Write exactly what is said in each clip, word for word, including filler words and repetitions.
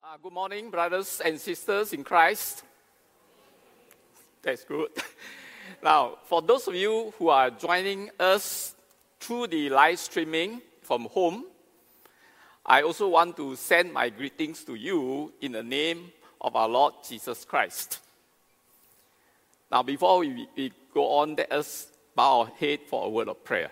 Uh, good morning, brothers and sisters in Christ. That's good. Now, for those of you who are joining us through the live streaming from home, I also want to send my greetings to you in the name of our Lord Jesus Christ. Now, before we, we go on, let us bow our head for a word of prayer.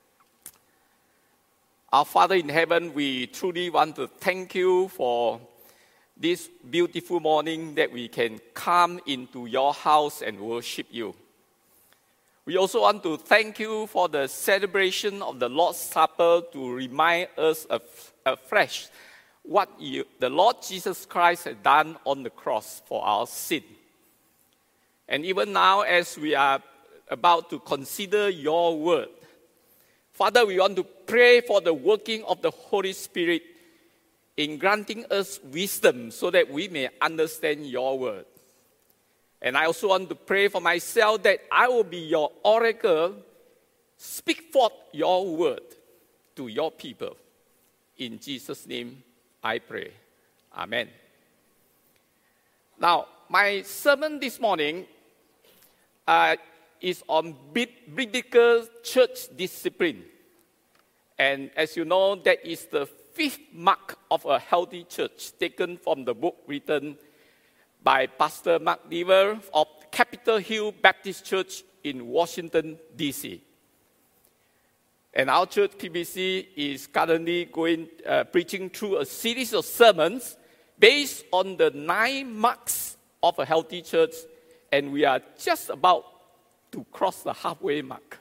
Our Father in heaven, we truly want to thank you for this beautiful morning that we can come into your house and worship you. We also want to thank you for the celebration of the Lord's Supper to remind us af- afresh what you, the Lord Jesus Christ has done on the cross for our sin. And even now, as we are about to consider your word, Father, we want to pray for the working of the Holy Spirit in granting us wisdom so that we may understand your word. And I also want to pray for myself that I will be your oracle, speak forth your word to your people. In Jesus' name I pray. Amen. Now, my sermon this morning uh, is on biblical church discipline. And as you know, that is the fifth mark of a healthy church, taken from the book written by Pastor Mark Dever of Capitol Hill Baptist Church in Washington, D C And our church, P B C, is currently going uh, preaching through a series of sermons based on the nine marks of a healthy church, and we are just about to cross the halfway mark.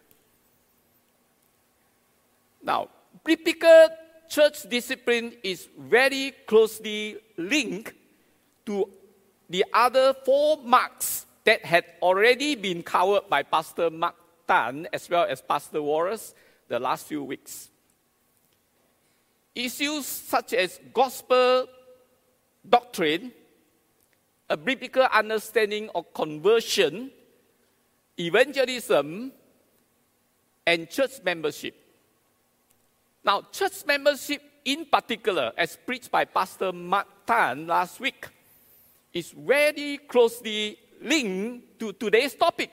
Now, biblical church discipline is very closely linked to the other four marks that had already been covered by Pastor Mark Tan as well as Pastor Wallace the last few weeks. Issues such as gospel doctrine, a biblical understanding of conversion, evangelism, and church membership. Now, church membership in particular, as preached by Pastor Mark Tan last week, is very closely linked to today's topic.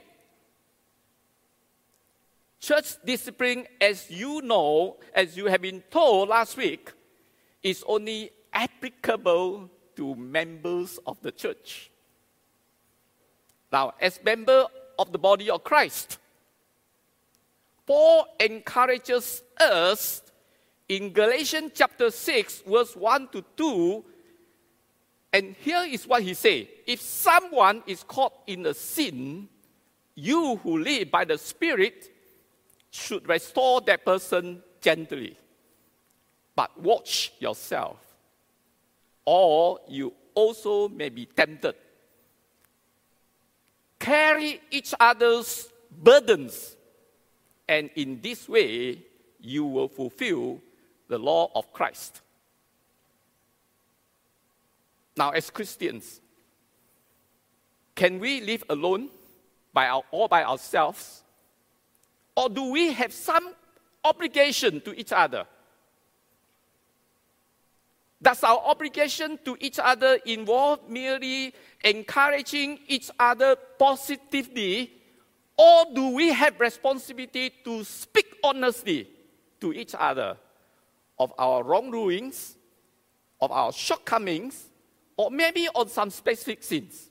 Church discipline, as you know, as you have been told last week, is only applicable to members of the church. Now, as member of the body of Christ, Paul encourages us in Galatians chapter six, verse one to two, and here is what he says. If someone is caught in a sin, you who live by the Spirit should restore that person gently. But watch yourself, or you also may be tempted. Carry each other's burdens, and in this way you will fulfill the law of Christ. Now, as Christians, can we live alone by our, all by ourselves? Or do we have some obligation to each other? Does our obligation to each other involve merely encouraging each other positively, or do we have responsibility to speak honestly to each other of our wrongdoings, of our shortcomings, or maybe on some specific sins?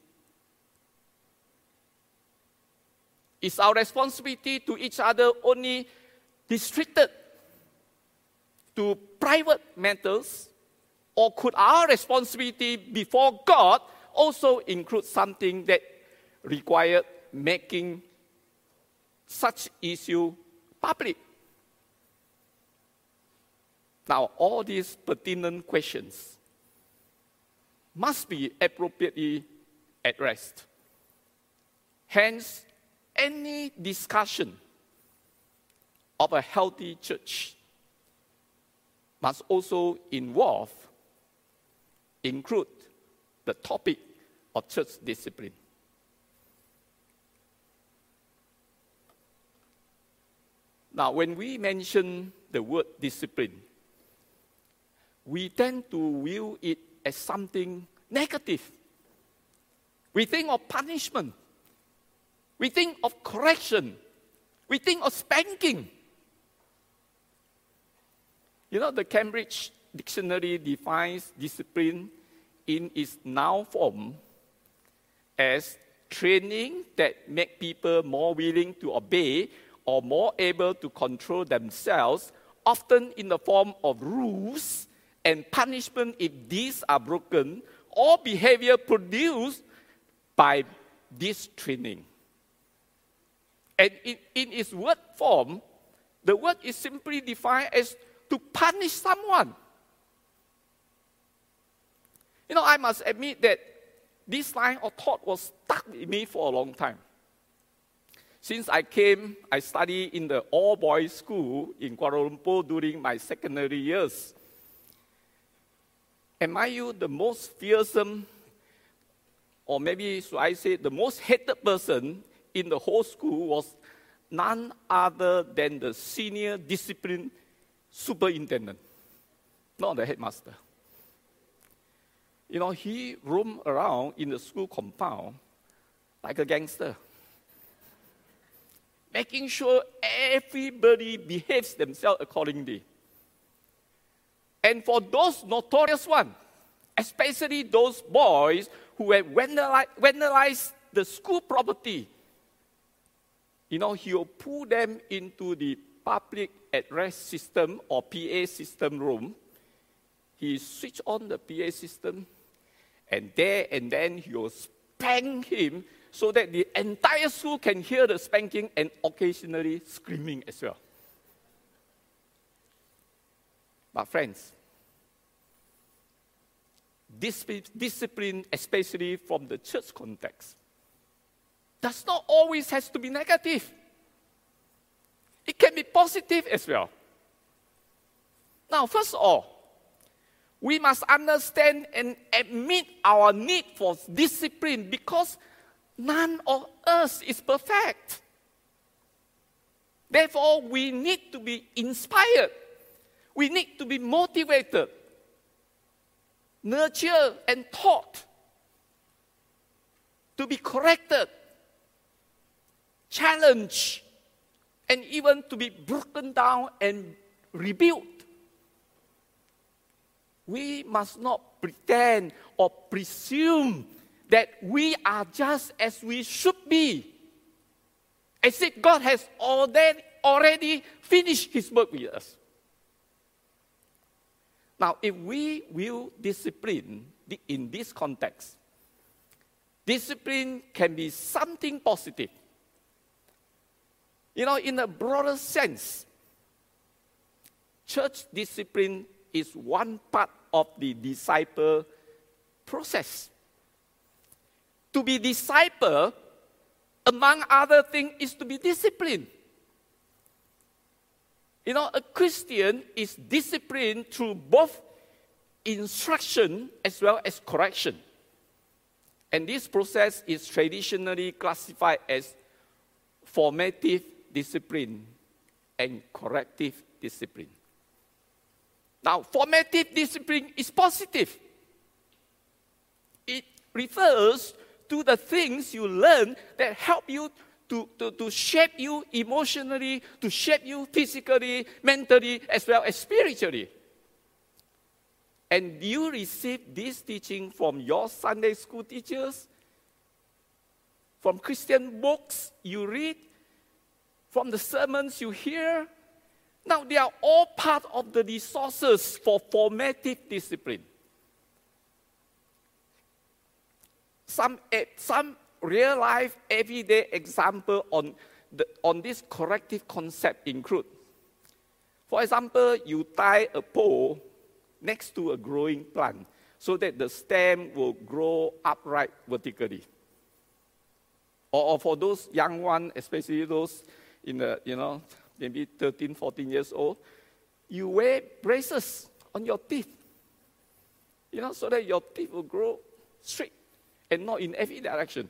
Is our responsibility to each other only restricted to private matters, or could our responsibility before God also include something that required making such issue public? Now, all these pertinent questions must be appropriately addressed. Hence, any discussion of a healthy church must also involve, include the topic of church discipline. Now, when we mention the word discipline, we tend to view it as something negative. We think of punishment. We think of correction. We think of spanking. You know, the Cambridge Dictionary defines discipline in its noun form as training that make people more willing to obey or more able to control themselves, often in the form of rules and punishment if these are broken, or behavior produced by this training. And in, in its word form, the word is simply defined as to punish someone. You know, I must admit that this line of thought was stuck with me for a long time. Since I came, I studied in the all-boys school in Kuala Lumpur during my secondary years. And mind you, the most fearsome, or maybe should I say, the most hated person in the whole school was none other than the senior discipline superintendent, not the headmaster. You know, he roamed around in the school compound like a gangster, making sure everybody behaves themselves accordingly. And for those notorious ones, especially those boys who have vandalized, vandalized the school property, you know, he will pull them into the public address system or P A system room. He switch on the P A system, and there and then he will spank him so that the entire school can hear the spanking and occasionally screaming as well. But friends, discipline, especially from the church context, does not always have to be negative. It can be positive as well. Now, first of all, we must understand and admit our need for discipline because none of us is perfect. Therefore, we need to be inspired. We need to be motivated, nurtured, and taught to be corrected, challenged, and even to be broken down and rebuilt. We must not pretend or presume that we are just as we should be, as if God has already, already finished His work with us. Now, if we view discipline in this context, discipline can be something positive. You know, in a broader sense, church discipline is one part of the disciple process. To be disciple, among other things, is to be disciplined. You know, a Christian is disciplined through both instruction as well as correction. And this process is traditionally classified as formative discipline and corrective discipline. Now, formative discipline is positive. It refers to the things you learn that help you to, to, to shape you emotionally, to shape you physically, mentally, as well as spiritually. And you receive this teaching from your Sunday school teachers, from Christian books you read, from the sermons you hear. Now, they are all part of the resources for formative discipline. Some, some real-life, everyday example on, the, on this corrective concept include, for example, you tie a pole next to a growing plant so that the stem will grow upright vertically. Or, or for those young ones, especially those in the, you know, maybe thirteen, fourteen years old, you wear braces on your teeth, you know, so that your teeth will grow straight and not in every direction.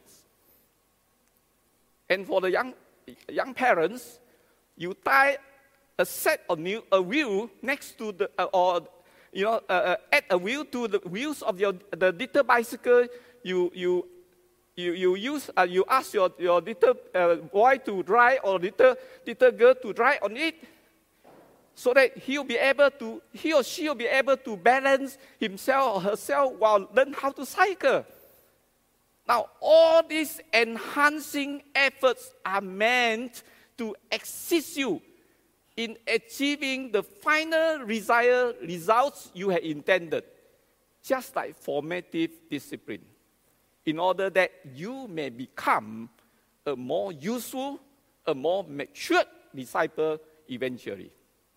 And for the young, young parents, you tie a set of new, a wheel next to the, uh, or you know, uh, uh, add a wheel to the wheels of your the little bicycle. You you you you use uh, you ask your your little uh, boy to drive or little little girl to drive on it, so that he'll be able to he or she will be able to balance himself or herself while learn how to cycle. Now, all these enhancing efforts are meant to assist you in achieving the final desired results you had intended, just like formative discipline, in order that you may become a more useful, a more matured disciple eventually.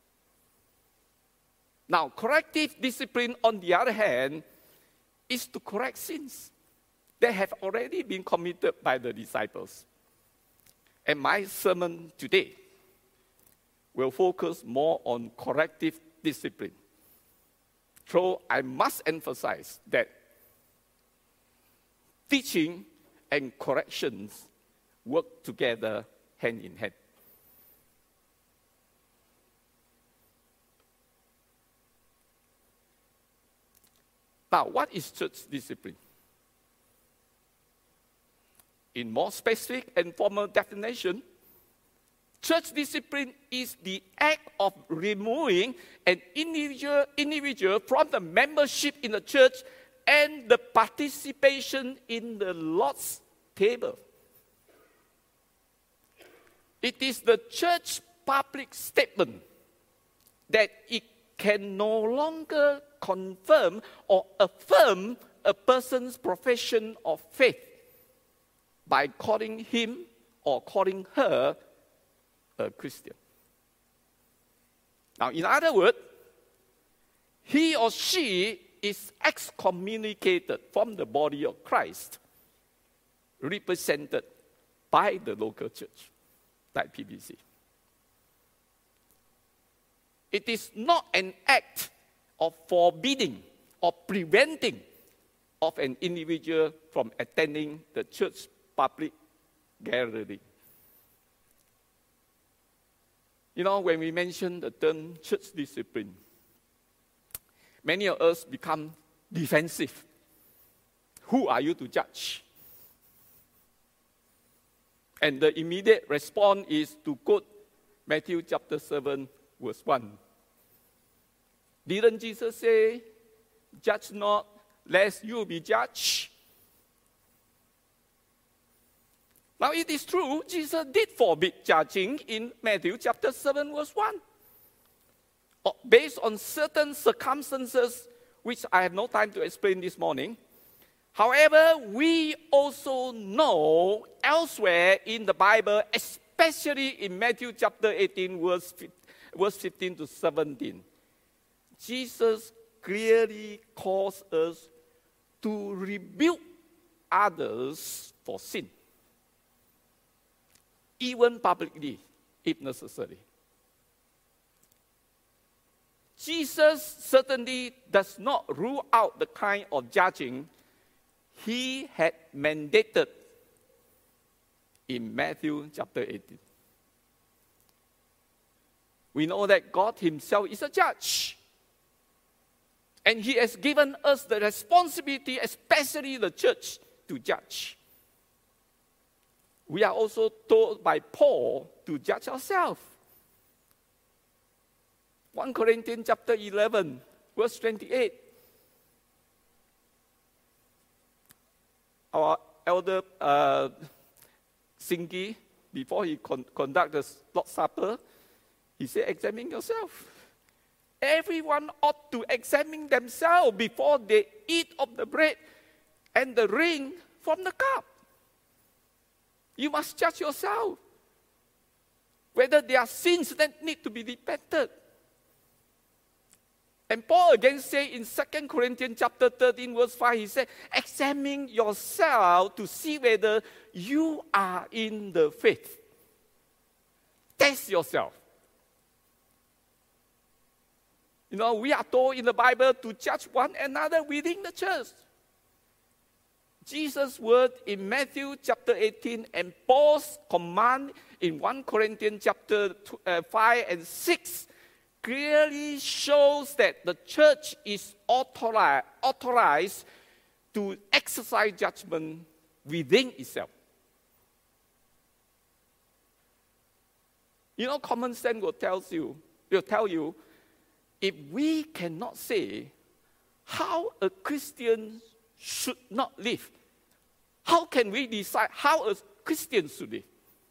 Now, corrective discipline, on the other hand, is to correct sins that have already been committed by the disciples. And my sermon today will focus more on corrective discipline. So I must emphasize that teaching and corrections work together hand in hand. Now, what is church discipline? In more specific and formal definition, church discipline is the act of removing an individual, individual from the membership in the church and the participation in the Lord's table. It is the church's public statement that it can no longer confirm or affirm a person's profession of faith by calling him or calling her a Christian. Now, in other words, he or she is excommunicated from the body of Christ, represented by the local church, like P B C. It is not an act of forbidding or preventing of an individual from attending the church public gathering. You know, when we mention the term church discipline, many of us become defensive. Who are you to judge? And the immediate response is to quote Matthew chapter seven, verse one. Didn't Jesus say, "Judge not, lest you be judged"? Now, it is true, Jesus did forbid judging in Matthew chapter seven, verse one. Based on certain circumstances, which I have no time to explain this morning. However, we also know elsewhere in the Bible, especially in Matthew chapter eighteen, verse fifteen to seventeen, Jesus clearly calls us to rebuke others for sin, even publicly, if necessary. Jesus certainly does not rule out the kind of judging he had mandated in Matthew chapter eighteen. We know that God himself is a judge. And he has given us the responsibility, especially the church, to judge. We are also told by Paul to judge ourselves. First Corinthians chapter eleven, verse twenty-eight. Our elder uh, Singi, before he con- conduct the Lord's Supper, he said, examine yourself. Everyone ought to examine themselves before they eat of the bread and the drink from the cup. You must judge yourself whether there are sins that need to be repented. And Paul again said in Second Corinthians chapter thirteen, verse five, he said, examine yourself to see whether you are in the faith. Test yourself. You know, we are told in the Bible to judge one another within the church. Jesus' word in Matthew chapter eighteen and Paul's command in First Corinthians chapter five and six clearly shows that the church is authori- authorized to exercise judgment within itself. You know, common sense will tell you, will tell you, if we cannot say how a Christian should not live, how can we decide how a Christian should live?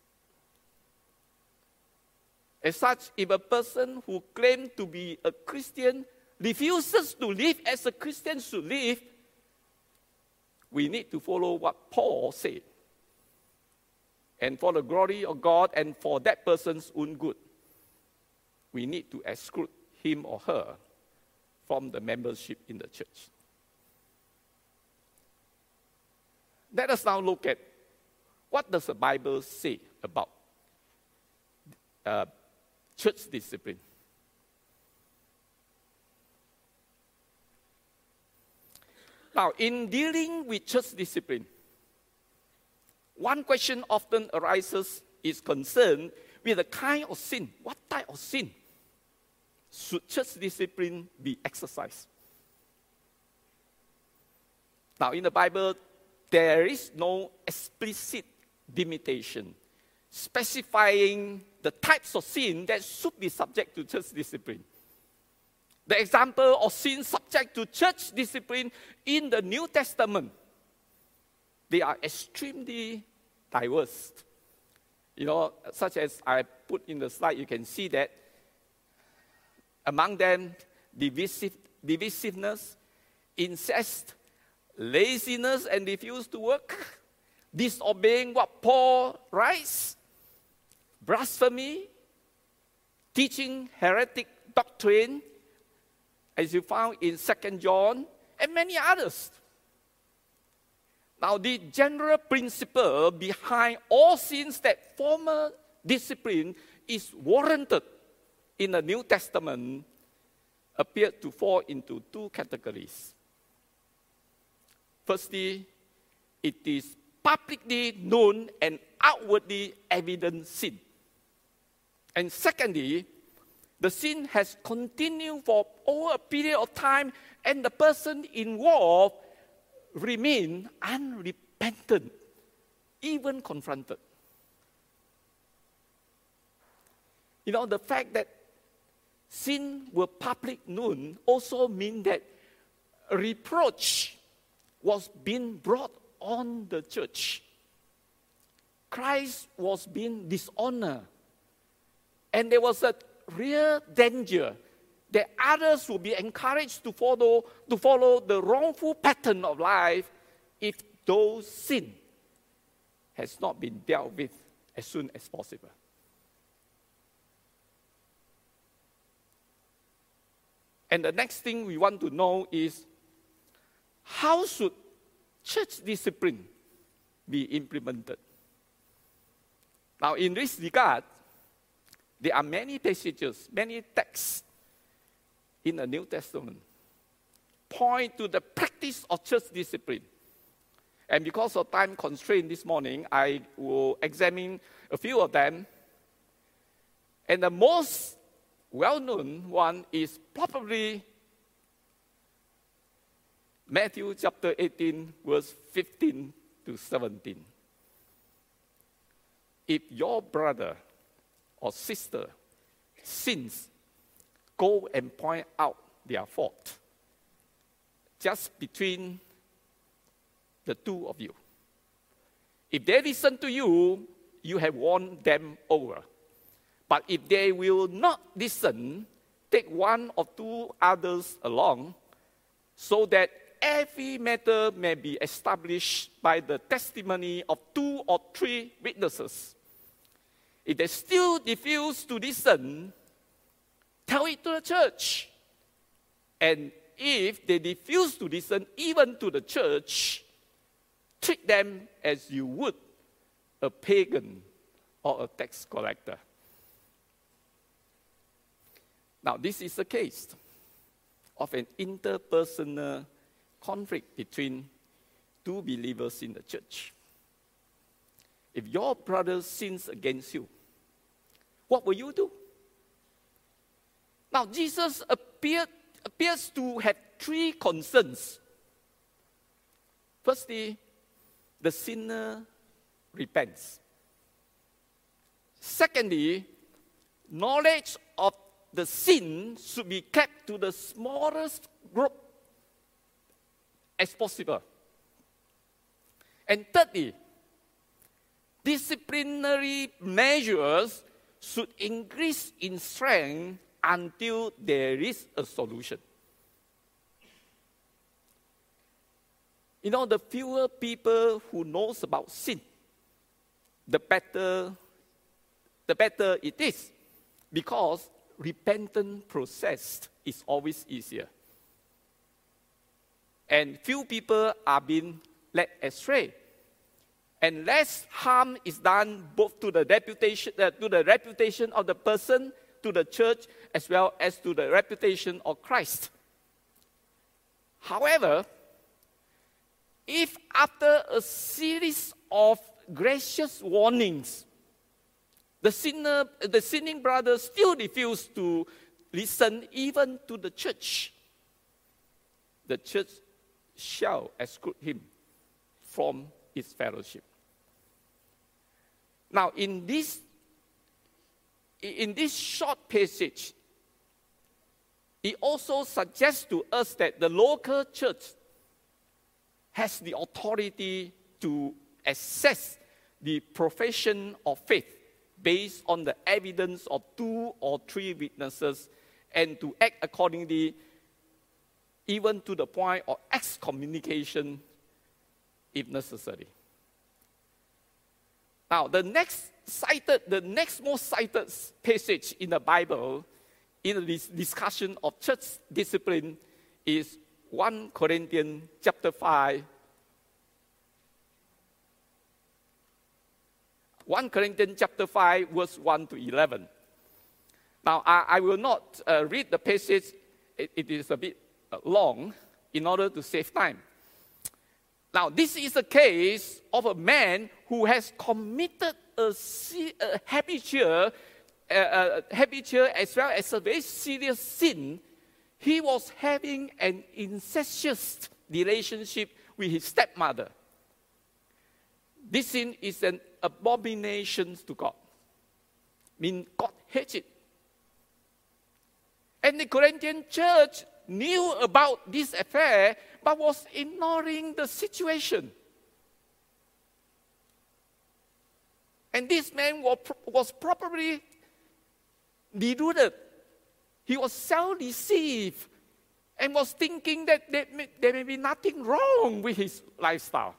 As such, if a person who claims to be a Christian refuses to live as a Christian should live, we need to follow what Paul said. And for the glory of God and for that person's own good, we need to exclude him or her from the membership in the church. Let us now look at what does the Bible say about uh, church discipline. Now, in dealing with church discipline, one question often arises is concerned with the kind of sin. What type of sin should church discipline be exercised? Now, in the Bible, there is no explicit limitation specifying the types of sin that should be subject to church discipline. The example of sin subject to church discipline in the New Testament, they are extremely diverse. You know, such as I put in the slide, you can see that among them, divisive, divisiveness, incest, laziness and refuse to work, disobeying what Paul writes, blasphemy, teaching heretic doctrine, as you found in Second John, and many others. Now, the general principle behind all sins that formal discipline is warranted in the New Testament appeared to fall into two categories. Firstly, it is publicly known and outwardly evident sin. And secondly, the sin has continued for over a period of time and the person involved remain unrepentant, even confronted. You know, the fact that sin were public known also means that reproach was being brought on the church. Christ was being dishonored. And there was a real danger that others will be encouraged to follow, to follow the wrongful pattern of life if those sin has not been dealt with as soon as possible. And the next thing we want to know is, how should church discipline be implemented? Now, in this regard, there are many passages, many texts in the New Testament point to the practice of church discipline. And because of time constraint this morning, I will examine a few of them. And the most well-known one is probably Matthew chapter eighteen, verse fifteen to seventeen. If your brother or sister sins, go and point out their fault just between the two of you. If they listen to you, you have won them over. But if they will not listen, take one or two others along, so that every matter may be established by the testimony of two or three witnesses. If they still refuse to listen, tell it to the church. And if they refuse to listen even to the church, treat them as you would a pagan or a tax collector. Now, this is a case of an interpersonal conflict between two believers in the church. If your brother sins against you, what will you do? Now, Jesus appeared, appears to have three concerns. Firstly, the sinner repents. Secondly, knowledge of the sin should be kept to the smallest group as possible. And thirdly, disciplinary measures should increase in strength until there is a solution. You know, the fewer people who knows about sin, the better, the better it is, because repentance process is always easier. And few people are being led astray. And less harm is done both to the reputation, uh, to the reputation of the person, to the church, as well as to the reputation of Christ. However, if after a series of gracious warnings, the sinner, the sinning brother still refused to listen even to the church, the church shall exclude him from its fellowship. Now, in this, in this short passage, it also suggests to us that the local church has the authority to assess the profession of faith based on the evidence of two or three witnesses, and to act accordingly, even to the point of excommunication if necessary. Now, the next cited, the next most cited passage in the Bible in this discussion of church discipline is First Corinthians chapter five. First Corinthians chapter five, verse one to eleven. Now, I, I will not uh, read the passage. It, it is a bit uh, long in order to save time. Now, this is a case of a man who has committed a, a habitual, uh, uh, habitual as well as a very serious sin. He was having an incestuous relationship with his stepmother. This sin is an abomination to God. I mean, God hates it. And the Corinthian church knew about this affair, but was ignoring the situation. And this man was, was probably deluded. He was self-deceived and was thinking that there may, there may be nothing wrong with his lifestyle.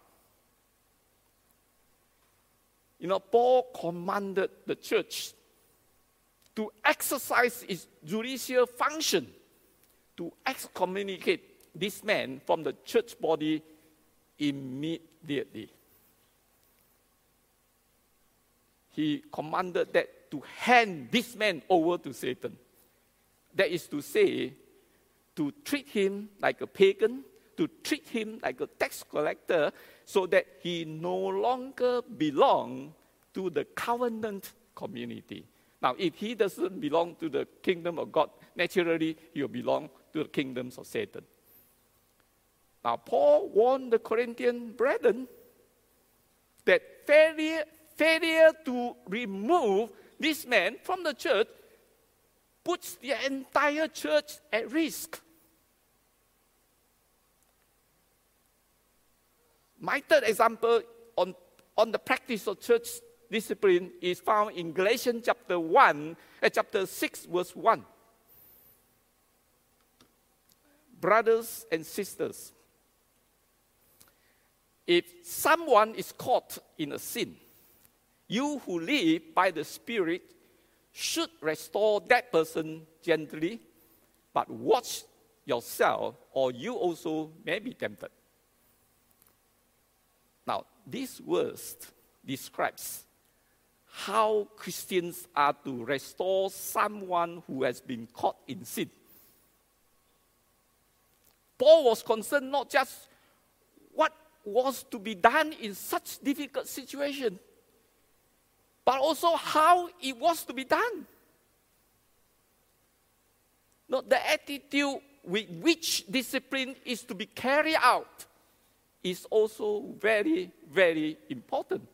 You know, Paul commanded the church to exercise its judicial function to excommunicate this man from the church body immediately. He commanded that to hand this man over to Satan. That is to say, to treat him like a pagan, to treat him like a tax collector, so that he no longer belongs to the covenant community. Now, if he doesn't belong to the kingdom of God, naturally he will belong to the kingdoms of Satan. Now, Paul warned the Corinthian brethren that failure, failure to remove this man from the church puts the entire church at risk. My third example on, on the practice of church discipline is found in Galatians chapter one, uh, chapter six, verse one. Brothers and sisters, if someone is caught in a sin, you who live by the Spirit should restore that person gently, but watch yourself, or you also may be tempted. Now, this verse describes how Christians are to restore someone who has been caught in sin. Paul was concerned not just what was to be done in such difficult situation, but also how it was to be done. No, the attitude with which discipline is to be carried out is also very, very important.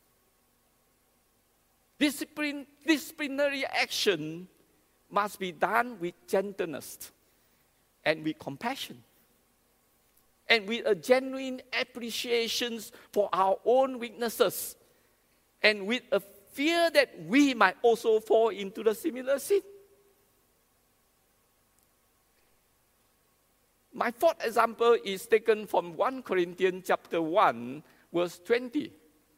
Discipline, disciplinary action must be done with gentleness and with compassion and with a genuine appreciation for our own weaknesses and with a fear that we might also fall into the similar sin. My fourth example is taken from First Corinthians chapter one, verse twenty.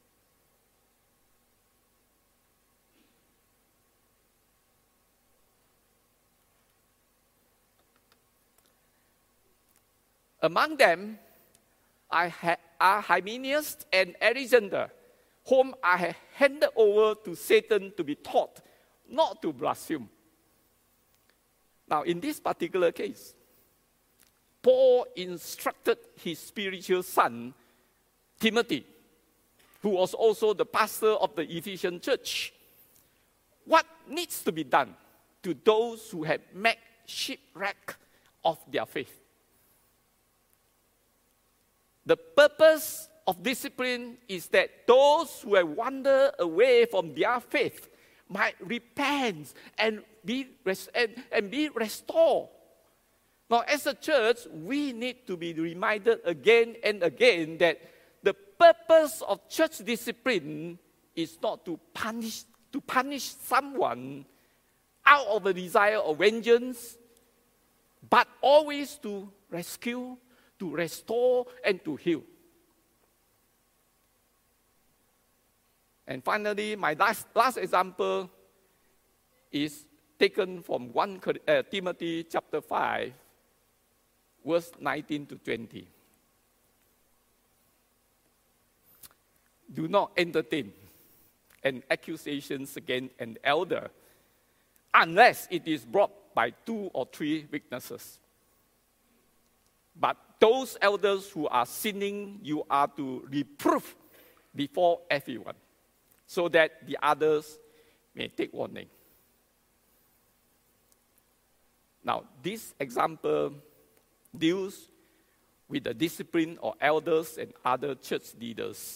Among them I ha- are Hymenaeus and Alexander, whom I have handed over to Satan to be taught not to blaspheme. Now, in this particular case, Paul instructed his spiritual son, Timothy, who was also the pastor of the Ephesian church, what needs to be done to those who have made shipwreck of their faith. The purpose of discipline is that those who have wandered away from their faith might repent and be, res- and, and be restored. Now, as a church, we need to be reminded again and again that the purpose of church discipline is not to punish, to punish someone out of a desire of vengeance, but always to rescue, to restore, and to heal. And finally, my last, last example is taken from First uh, Timothy chapter five, verse nineteen to twenty. Do not entertain an accusation against an elder unless it is brought by two or three witnesses. But those elders who are sinning, you are to reprove before everyone, so that the others may take warning. Now, this example deals with the discipline of elders and other church leaders.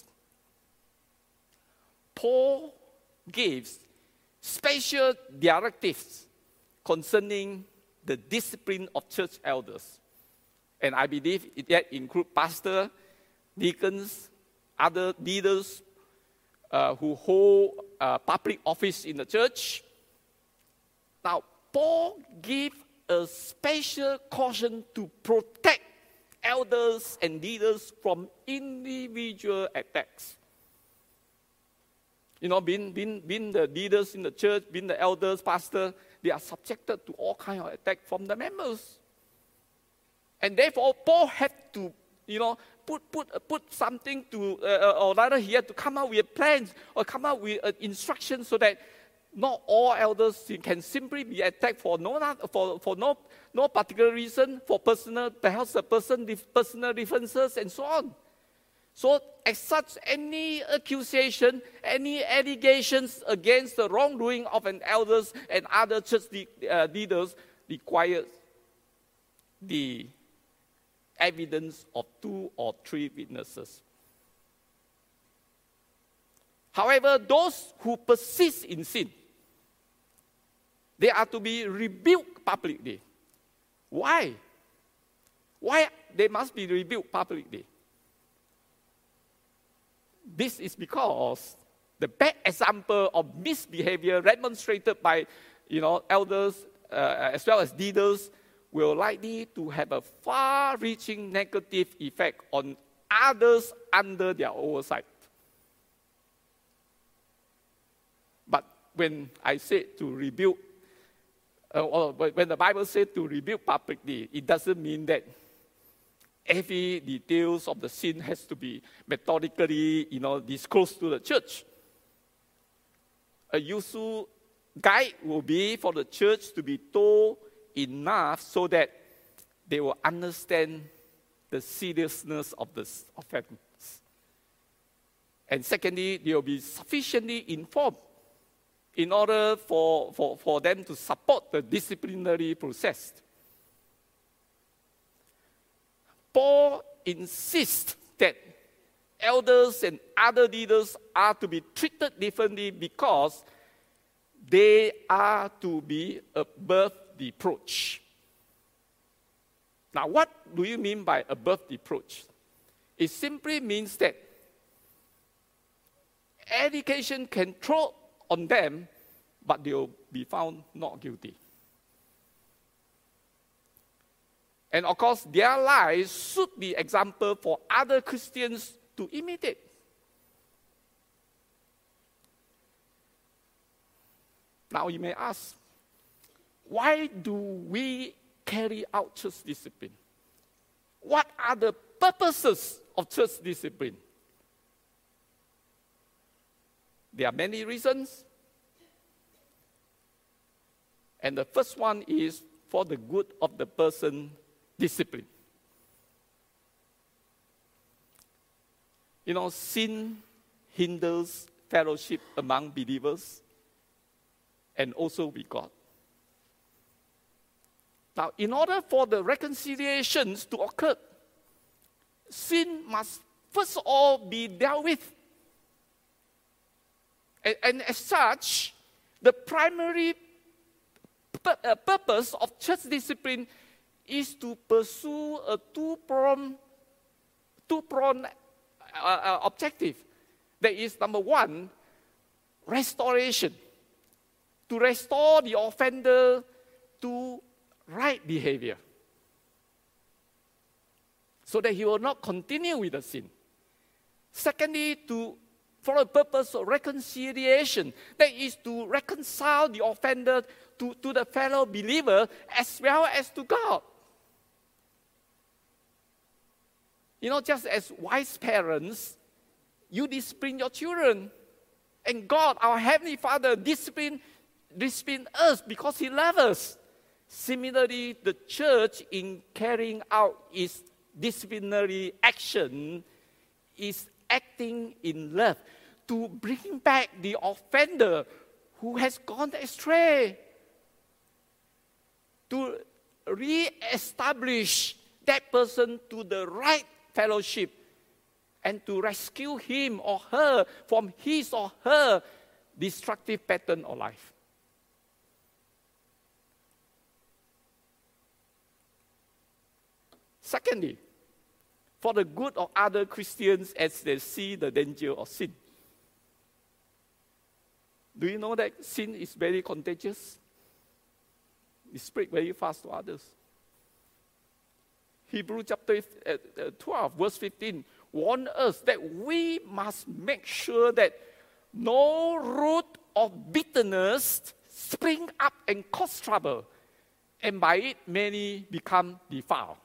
Paul gives special directives concerning the discipline of church elders. And I believe it that includes pastors, deacons, other leaders uh, who hold uh, public office in the church. Now, Paul gives a special caution to protect elders and leaders from individual attacks. You know, being, being, being the leaders in the church, being the elders, pastor, they are subjected to all kinds of attacks from the members. And therefore, Paul had to, you know, put put put something to, uh, or rather, he had to come up with plans or come up with uh, instructions so that not all elders can simply be attacked for no for for no no particular reason, for personal, perhaps a person personal differences and so on. So, as such, any accusation, any allegations against the wrongdoing of an elders and other church uh, leaders requires the evidence of two or three witnesses. However, those who persist in sin, they are to be rebuked publicly. Why? Why they must be rebuked publicly? This is because the bad example of misbehavior demonstrated by, you know, elders uh, as well as leaders will likely to have a far-reaching negative effect on others under their oversight. But when I say to rebuke, uh, or when the Bible says to rebuke publicly, it doesn't mean that every details of the sin has to be methodically, you know, disclosed to the church. A useful guide will be for the church to be told enough so that they will understand the seriousness of the offense. And secondly, they will be sufficiently informed in order for, for, for them to support the disciplinary process. Paul insists that elders and other leaders are to be treated differently because they are to be above reproach. Now, what do you mean by above reproach? It simply means that education can throw on them, but they'll be found not guilty. And of course, their lives should be example for other Christians to imitate. Now you may ask, why do we carry out church discipline? What are the purposes of church discipline? There are many reasons. And the first one is for the good of the person disciplined. You know, sin hinders fellowship among believers and also with God. Now, in order for the reconciliations to occur, sin must first of all be dealt with. And, and as such, the primary pur- uh, purpose of church discipline is to pursue a two-pronged, two-pronged uh, uh, objective. That is, number one, restoration. To restore the offender to right behavior, so that he will not continue with the sin. Secondly, to for the purpose of reconciliation, that is to reconcile the offender to, to the fellow believer as well as to God. You know, just as wise parents, you discipline your children, and God, our Heavenly Father, discipline, discipline us because He loves us. Similarly, the church, in carrying out its disciplinary action, is acting in love to bring back the offender who has gone astray, to re-establish that person to the right fellowship, and to rescue him or her from his or her destructive pattern of life. Secondly, for the good of other Christians as they see the danger of sin. Do you know that sin is very contagious? It spreads very fast to others. Hebrews chapter twelve, verse fifteen, warns us that we must make sure that no root of bitterness spring up and cause trouble, and by it many become defiled.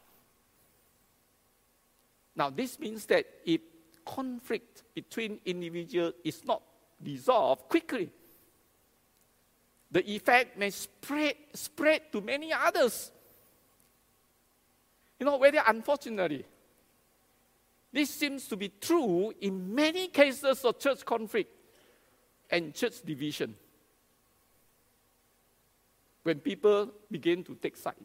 Now, this means that if conflict between individuals is not resolved quickly, the effect may spread, spread to many others. You know, very unfortunately, this seems to be true in many cases of church conflict and church division, when people begin to take sides.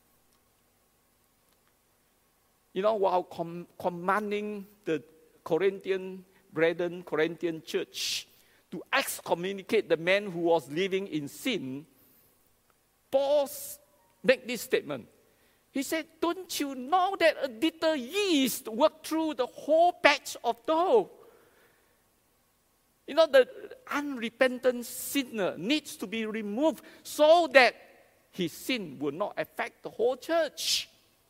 You know, while com- commanding the Corinthian brethren, Corinthian church, to excommunicate the man who was living in sin, Paul made this statement. He said, don't you know that a little yeast worked through the whole batch of dough? You know, the unrepentant sinner needs to be removed so that his sin will not affect the whole church.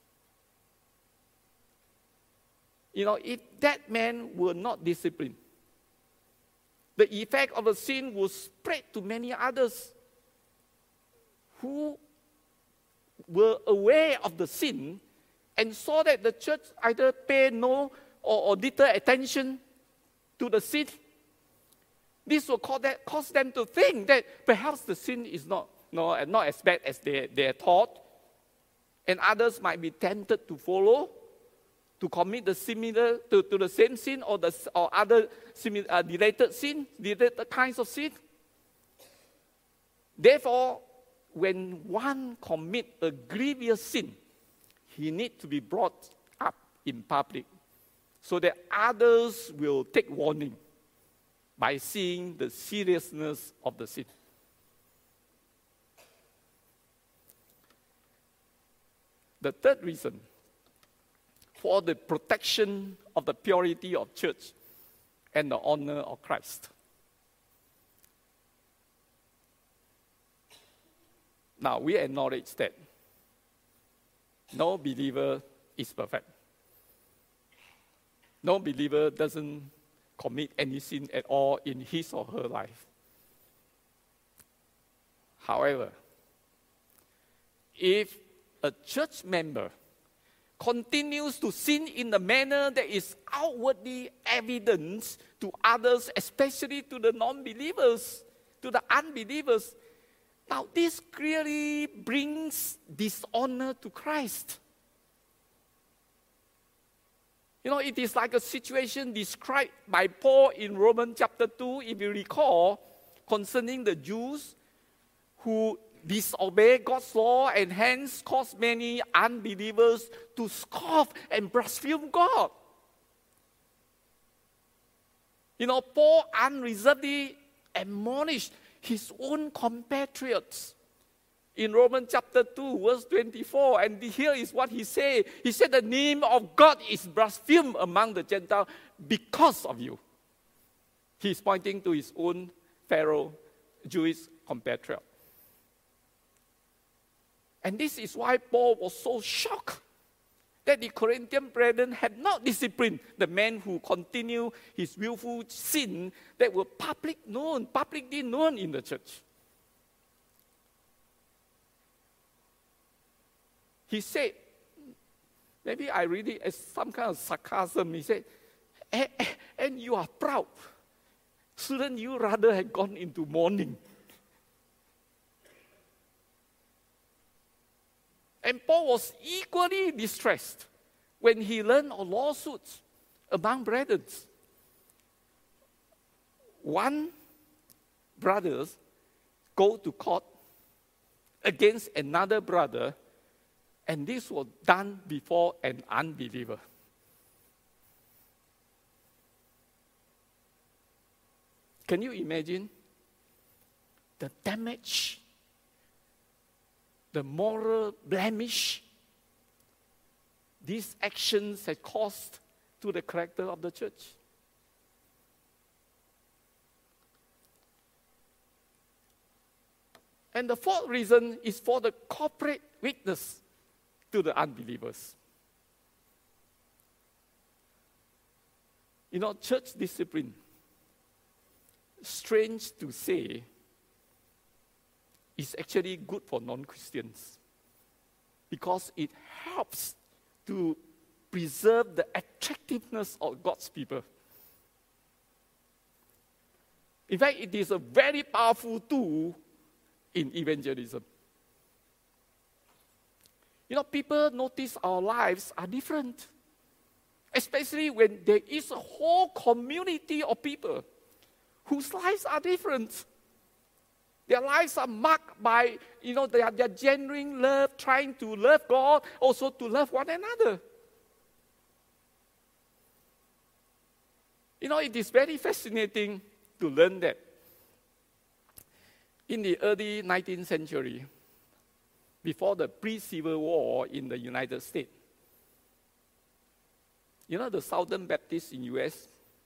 You know, if that man were not disciplined, the effect of the sin will spread to many others who were aware of the sin and saw that the church either pay no or, or little attention to the sin. This will cause, that, cause them to think that perhaps the sin is not, no, not as bad as they, they thought, and others might be tempted to follow, to commit the similar to, to the same sin or the or other similar uh, related sin, related kinds of sin. Therefore, when one commits a grievous sin, he needs to be brought up in public so that others will take warning by seeing the seriousness of the sin. The third reason for the protection of the purity of church and the honor of Christ. Now, we acknowledge that no believer is perfect. No believer doesn't commit any sin at all in his or her life. However, if a church member continues to sin in a manner that is outwardly evident to others, especially to the non-believers, to the unbelievers, now this clearly brings dishonor to Christ. You know, it is like a situation described by Paul in Romans chapter two, if you recall, concerning the Jews who disobey God's law and hence cause many unbelievers to scoff and blaspheme God. You know, Paul unreservedly admonished his own compatriots in Romans chapter two, verse twenty-four. And here is what he said. He said, the name of God is blasphemed among the Gentiles because of you. He's pointing to his own fellow Jewish compatriot. And this is why Paul was so shocked that the Corinthian brethren had not disciplined the man who continued his willful sin that were public known, publicly known in the church. He said, maybe I read it as some kind of sarcasm. He said, and, and you are proud. Shouldn't you rather have gone into mourning? And Paul was equally distressed when he learned of lawsuits among brethren. One brother go to court against another brother, and this was done before an unbeliever. Can you imagine the damage, the moral blemish these actions had caused to the character of the church? And the fourth reason is for the corporate witness to the unbelievers. You know, church discipline, strange to say, is actually good for non-Christians because it helps to preserve the attractiveness of God's people. In fact, it is a very powerful tool in evangelism. You know, people notice our lives are different, especially when there is a whole community of people whose lives are different. Their lives are marked by, you know, their, their genuine love, trying to love God, also to love one another. You know, it is very fascinating to learn that in the early nineteenth century, before the pre-Civil War in the United States, you know, the Southern Baptists in U S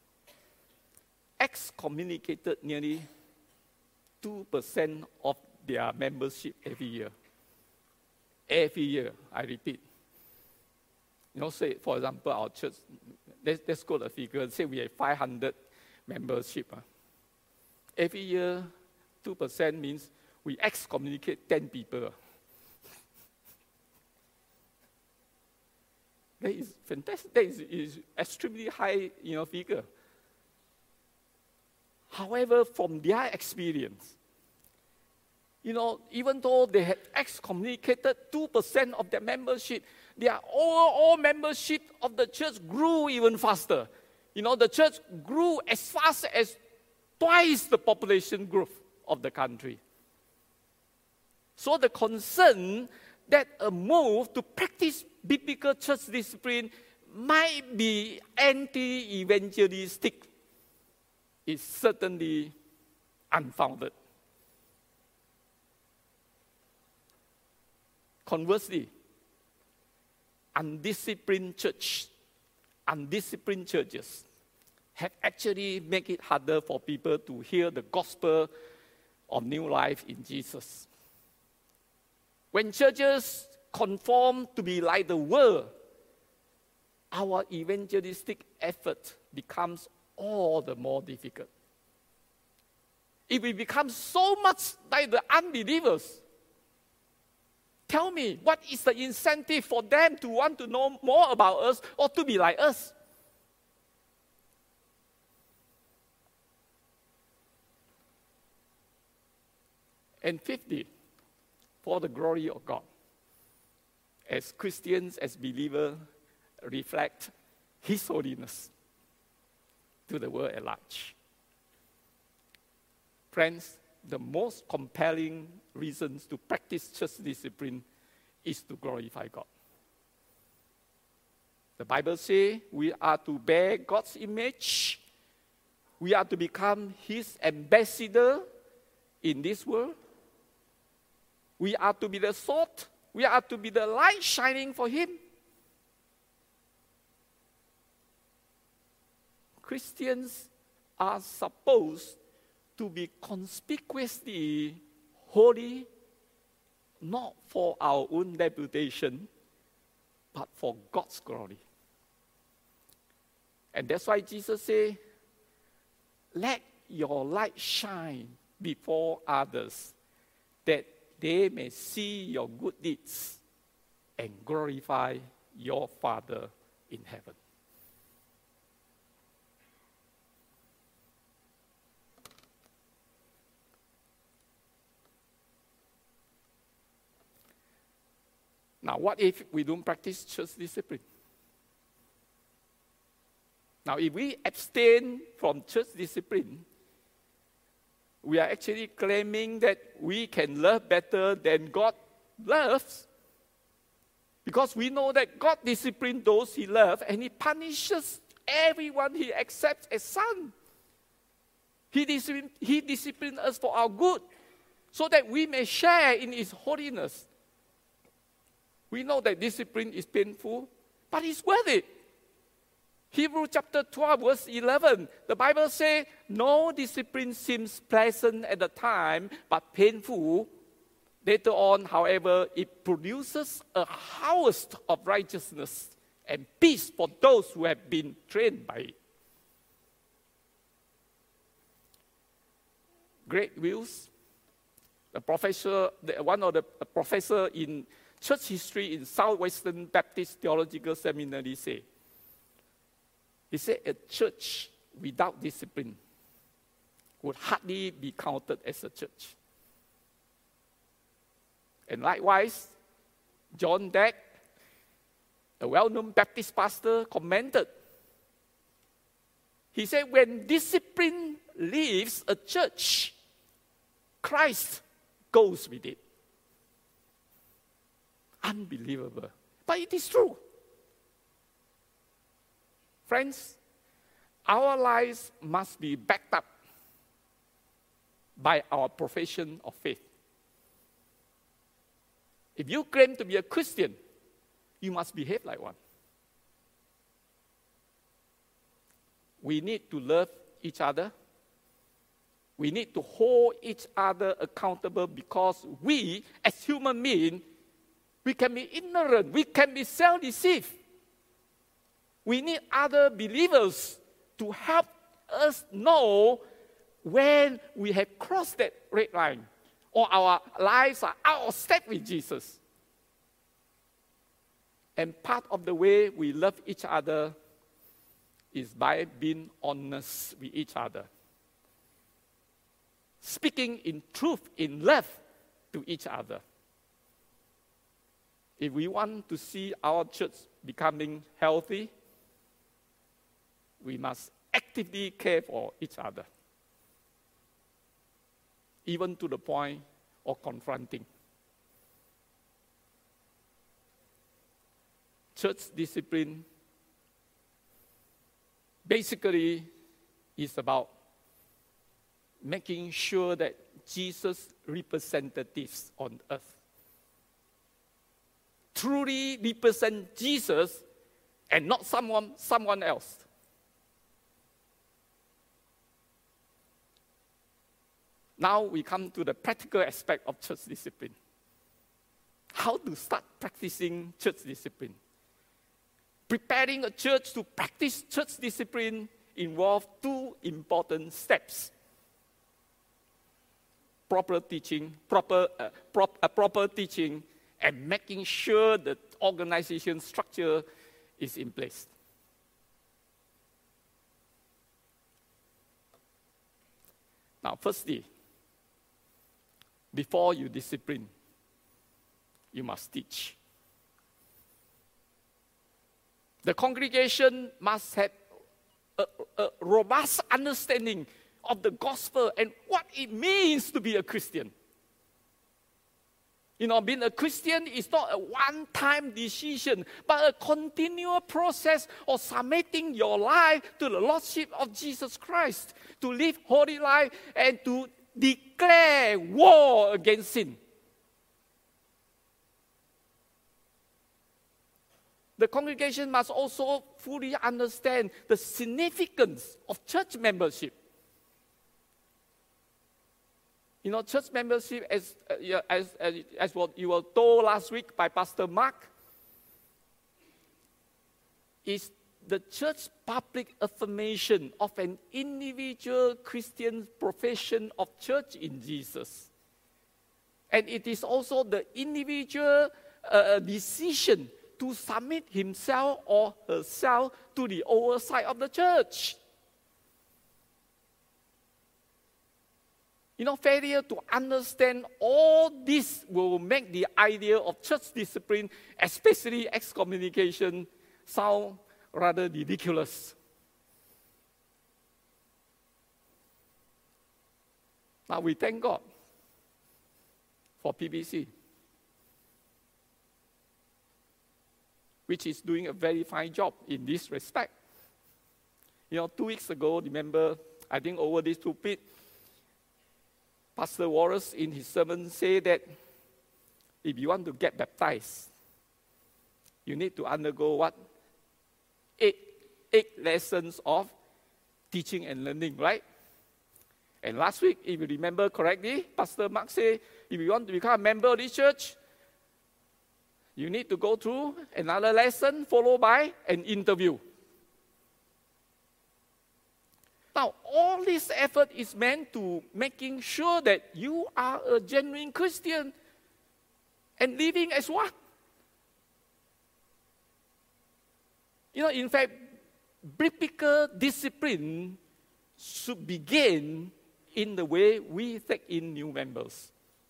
excommunicated nearly two percent of their membership every year. Every year, I repeat. You know, say, for example, our church, let's, let's go to the figure, say we have five hundred membership. Uh. Every year, two percent means we excommunicate ten people. That is fantastic. That is, is extremely high, you know, figure. However, from their experience, you know, even though they had excommunicated two percent of their membership, their overall membership of the church grew even faster. You know, the church grew as fast as twice the population growth of the country. So the concern that a move to practice biblical church discipline might be anti-evangelistic is certainly unfounded. Conversely, undisciplined church, undisciplined churches have actually made it harder for people to hear the gospel of new life in Jesus. When churches conform to be like the world, our evangelistic effort becomes all the more difficult. If we become so much like the unbelievers, tell me, what is the incentive for them to want to know more about us or to be like us? And fifthly, for the glory of God, as Christians, as believers, reflect His holiness to the world at large. Friends, the most compelling reasons to practice church discipline is to glorify God. The Bible says we are to bear God's image. We are to become His ambassador in this world. We are to be the salt. We are to be the light shining for Him. Christians are supposed to be conspicuously holy, not for our own reputation, but for God's glory. And that's why Jesus said, let your light shine before others, that they may see your good deeds and glorify your Father in heaven. Now, what if we don't practice church discipline? Now, if we abstain from church discipline, we are actually claiming that we can love better than God loves, because we know that God disciplines those He loves and He punishes everyone He accepts as son. He disciplines He disciplines us for our good, so that we may share in His holiness. We know that discipline is painful, but it's worth it. Hebrews chapter twelve, verse eleven, the Bible says, no discipline seems pleasant at the time, but painful. Later on, however, it produces a harvest of righteousness and peace for those who have been trained by it. Greg Wills, the professor, the, one of the professor in church history in Southwestern Baptist Theological Seminary, say, he said a church without discipline would hardly be counted as a church. And likewise, John Dack, a well-known Baptist pastor, commented. He said, when discipline leaves a church, Christ goes with it. Unbelievable. But it is true. Friends, our lives must be backed up by our profession of faith. If you claim to be a Christian, you must behave like one. We need to love each other. We need to hold each other accountable, because we, as human beings, we can be ignorant. We can be self-deceived. We need other believers to help us know when we have crossed that red line or our lives are out of step with Jesus. And part of the way we love each other is by being honest with each other. Speaking in truth, in love to each other. If we want to see our church becoming healthy, we must actively care for each other, even to the point of confronting. church discipline basically is about making sure that Jesus' representatives on earth truly represent Jesus and not someone, someone else. Now we come to the practical aspect of church discipline. How to start practicing church discipline. Preparing a church to practice church discipline involves two important steps. Proper teaching, proper, uh, prop, uh, proper teaching, and making sure the organization structure is in place. Now, firstly, before you discipline, you must teach. The congregation must have a, a robust understanding of the gospel and what it means to be a Christian. You know, being a Christian is not a one-time decision, but a continual process of submitting your life to the Lordship of Jesus Christ, to live holy life and to declare war against sin. The congregation must also fully understand the significance of church membership. You know, church membership, as, uh, as, as, as what you were told last week by Pastor Mark, is the church public affirmation of an individual Christian profession of church in Jesus. And it is also the individual uh, decision to submit himself or herself to the oversight of the church. You know, failure to understand all this will make the idea of church discipline, especially excommunication, sound rather ridiculous. Now we thank God for P B C, which is doing a very fine job in this respect. You know, two weeks ago, remember, I think over this pulpit, Pastor Wallace in his sermon said that if you want to get baptized, you need to undergo what? Eight, eight lessons of teaching and learning, right? And last week, if you remember correctly, Pastor Mark said, if you want to become a member of this church, you need to go through another lesson followed by an interview. Now, all this effort is meant to making sure that you are a genuine Christian and living as what? You know, in fact, biblical discipline should begin in the way we take in new members.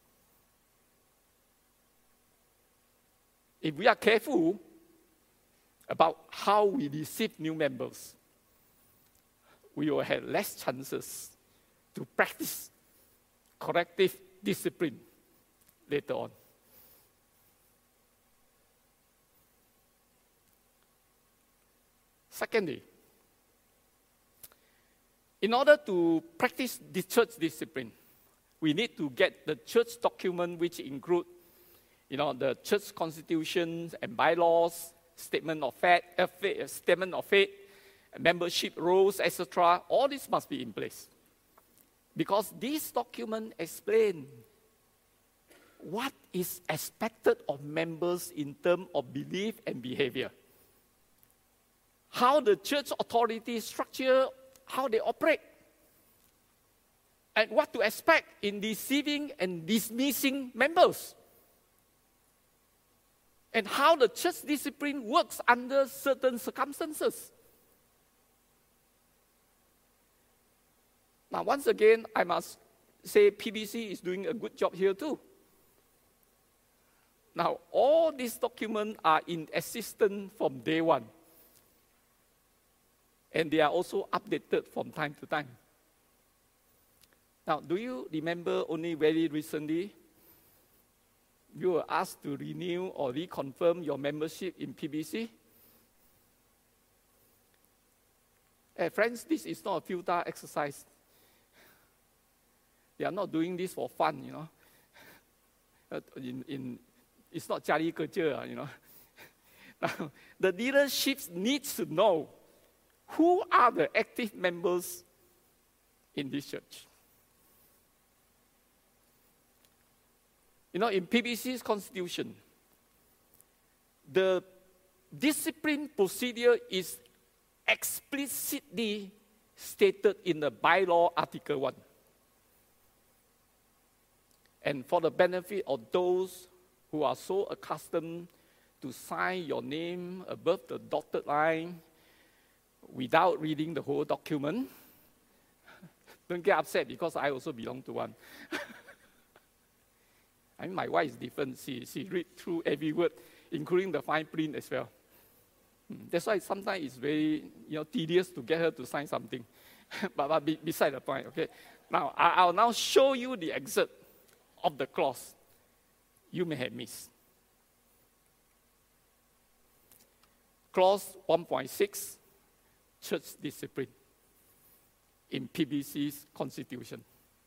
If we are careful about how we receive new members, we will have less chances to practice corrective discipline later on. Secondly, in order to practice the church discipline, we need to get the church document, which include, you know, the church constitutions and bylaws, statement of faith, uh, faith statement of faith, membership rules, et cetera. All this must be in place, because these documents explain what is expected of members in terms of belief and behavior, how the church authority structure, how they operate, and what to expect in receiving and dismissing members, and how the church discipline works under certain circumstances. Now, once again, I must say P B C is doing a good job here too. Now, all these documents are in existence from day one. And they are also updated from time to time. Now, do you remember only very recently, you were asked to renew or reconfirm your membership in P B C? Hey, friends, this is not a futile exercise. They are not doing this for fun, you know. In, in, it's not jari kerja, you know. Now, the leadership needs to know who are the active members in this church. You know, in P B C's constitution, the discipline procedure is explicitly stated in the bylaw Article one. And for the benefit of those who are so accustomed to sign your name above the dotted line without reading the whole document, don't get upset because I also belong to one. I mean, my wife is different. She, she read through every word, including the fine print as well. That's why sometimes it's very you know, tedious to get her to sign something. but but be, beside the point, okay? Now, I, I'll now show you the excerpt of the clause you may have missed. Clause one point six, church discipline in P B C's constitution.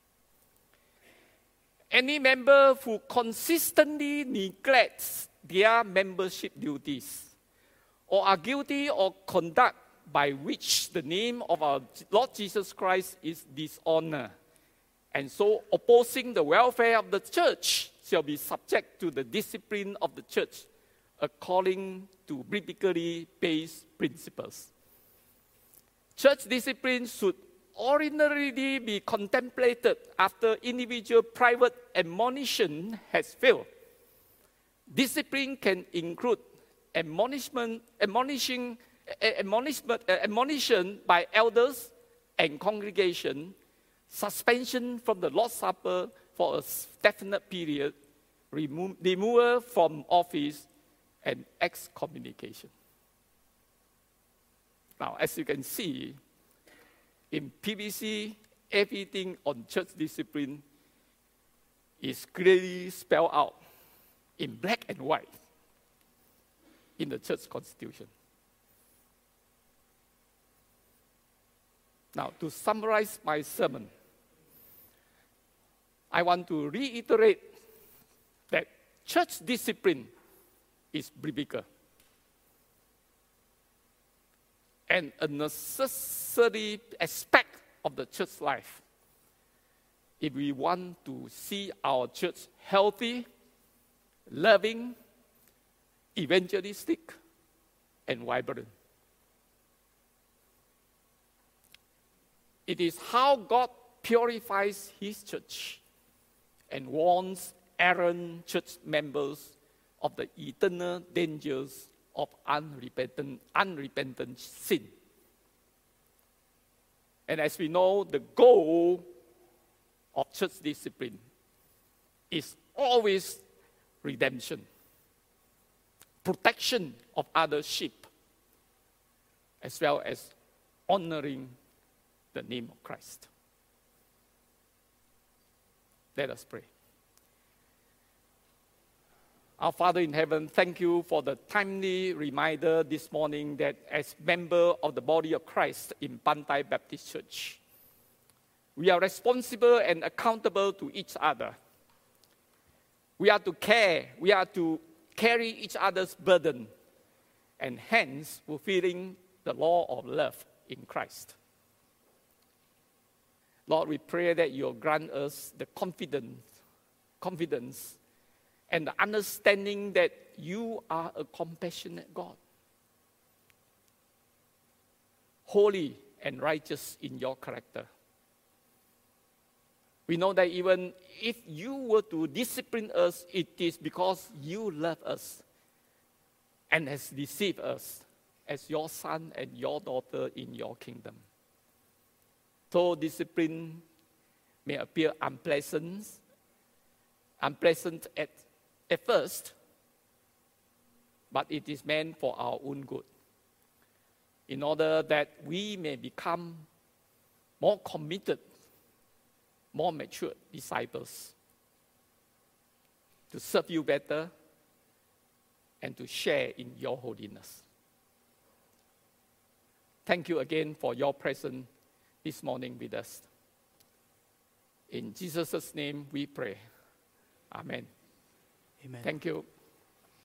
Any member who consistently neglects their membership duties or are guilty of conduct by which the name of our Lord Jesus Christ is dishonored, and so opposing the welfare of the church, shall be subject to the discipline of the church according to biblically based principles. Church discipline should ordinarily be contemplated after individual private admonition has failed. Discipline can include admonishment, admonishing, admonishment, admonition by elders and congregation, suspension from the Lord's Supper for a definite period, remo- removal from office, and excommunication. Now, as you can see, in P B C, everything on church discipline is clearly spelled out in black and white in the church constitution. Now, to summarize my sermon, I want to reiterate that church discipline is biblical and a necessary aspect of the church life if we want to see our church healthy, loving, evangelistic, and vibrant. It is how God purifies His church and warns errant church members of the eternal dangers of unrepentant, unrepentant sin. And as we know, the goal of church discipline is always redemption, protection of other sheep, as well as honoring the name of Christ. Let us pray. Our Father in heaven, thank you for the timely reminder this morning that as member of the body of Christ in Pantai Baptist Church, we are responsible and accountable to each other. We are to care, we are to carry each other's burden, and hence fulfilling the law of love in Christ. Lord, we pray that you'll grant us the confidence, confidence and the understanding that you are a compassionate God, holy and righteous in your character. We know that even if you were to discipline us, it is because you love us and has received us as your son and your daughter in your kingdom. So discipline may appear unpleasant, unpleasant at, at first, but it is meant for our own good, in order that we may become more committed, more mature disciples, to serve you better and to share in your holiness. thank you again for your presence this morning with us. In Jesus' name we pray. Amen. Amen. Thank you.